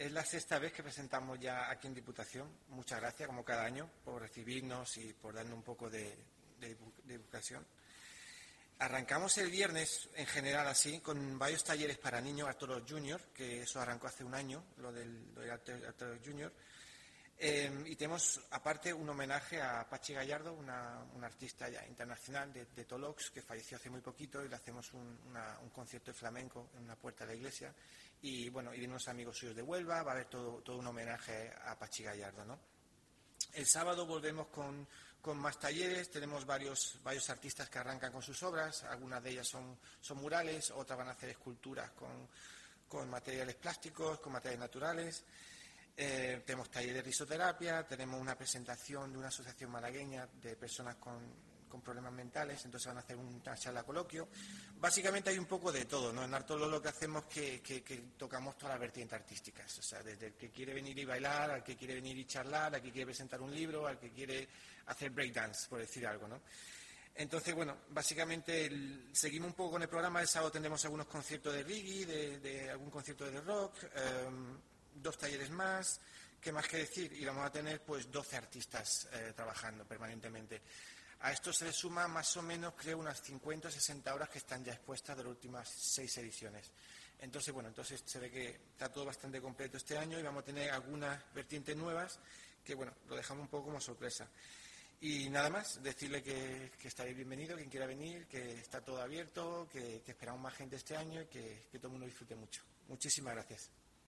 Es la sexta vez que presentamos ya aquí en Diputación. Muchas gracias, como cada año, por recibirnos y por darnos un poco de divulgación. Arrancamos el viernes, en general así, con varios talleres para niños, Arturo Junior, que eso arrancó hace un año, lo del Arturo Junior. Y tenemos, aparte, un homenaje a Pachi Gallardo, una artista ya internacional de Tolox, que falleció hace muy poquito, y le hacemos un concierto de flamenco en una puerta de la iglesia. Y bueno, y de unos amigos suyos de Huelva, va a haber todo un homenaje a Pachi Gallardo, ¿no? El sábado volvemos con más talleres. Tenemos varios artistas que arrancan con sus obras. Algunas de ellas son murales, otras van a hacer esculturas con materiales plásticos, con materiales naturales. Tenemos taller de risoterapia, tenemos una presentación de una asociación malagueña de personas con problemas mentales, entonces van a hacer una charla coloquio. Básicamente hay un poco de todo, ¿no? En Artolo lo que hacemos es que tocamos todas las vertientes artísticas, o sea, desde el que quiere venir y bailar, al que quiere venir y charlar, al que quiere presentar un libro, al que quiere hacer breakdance, por decir algo, ¿no? Entonces, bueno, básicamente seguimos un poco con el programa. El sábado tendremos algunos conciertos de reggae, de algún concierto de rock, 2 talleres más, ¿qué más que decir? Y vamos a tener pues 12 artistas trabajando permanentemente. A esto se le suma más o menos, creo, unas 50 o 60 horas que están ya expuestas de las últimas 6 ediciones. Entonces, bueno, se ve que está todo bastante completo este año y vamos a tener algunas vertientes nuevas que, bueno, lo dejamos un poco como sorpresa. Y nada más, decirle que estaréis bienvenidos, quien quiera venir, que está todo abierto, que esperamos más gente este año y que todo el mundo disfrute mucho. Muchísimas gracias.